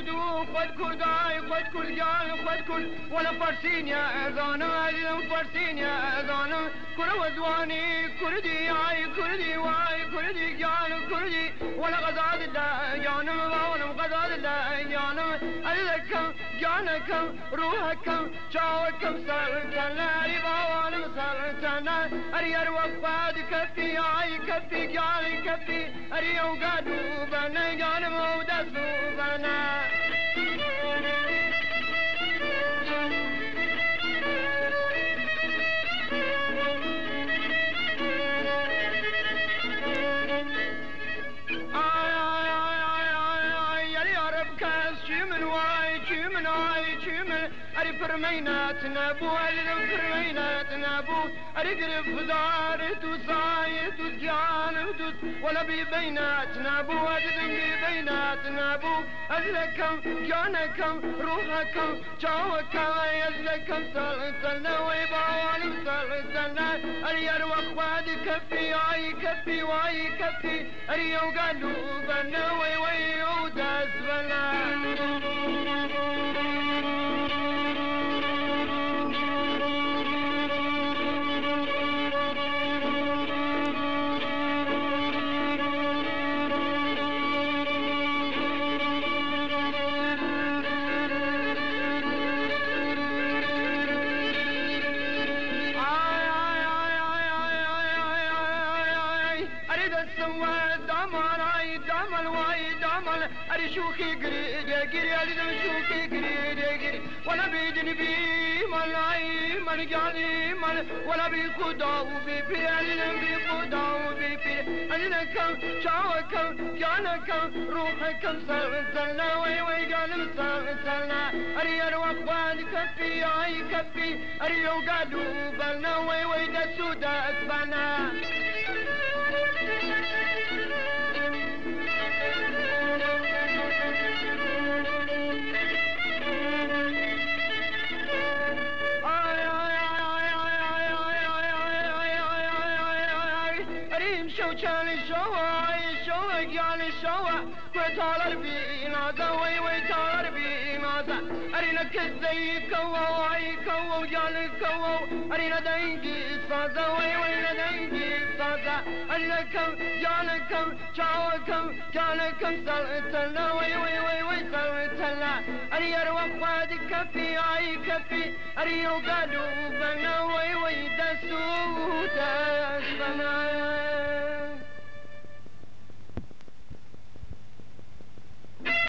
كردو خود كرداي خود كرديان خود كرد ولا فرسين يا أذان أجل فرسين يا أذان كل وزواني كردي هاي كردي واي كردي جان كردي ولا غزاد الله جانم ولا غزاد الله جانم ألكم جانكم روحكم شاوكم سلطنا رباوانم سلطنا أريار وقفاد كفي هاي كفي جان كفي أريو قادو بنا جانم ودسو بنا أري فرمينات نابو أري فرمينات نابو أري قرب فدار توصاي توجان توس ولا بينات نابو أري بينات نابو أزلكم جانكم روحكم جاوكم أزلكم سلطنا ويباوالم سلطنا أري أروح وادي كفي أي كفي واي كفي أري يوقالوا بنا وي وي وداس بنا أري شوكي قريد قري أري شوكي قريد قري ولا بيدني بي ملاي من جاني من ولا بيقوداو بيبي أري بيقوداو بيبي أري لكم شاوكم جانكم روحكم سلطنا وي وي جانم سلطنا أري أروح وادي كفي أي كفي أري يوقادو بلنا وي وي دسو داس بنا وتعال بينا زوي وتعال بينا ز أرينا كزي كوا واي كوا جال كوا أرينا دينجي سازا وي وي دينجي سازا أريناكم جالكم شاوكم جالكم سلطنا وي وي وي وي سلطنا أري أروح وادي كفي أي كفي أري يوقادو بنا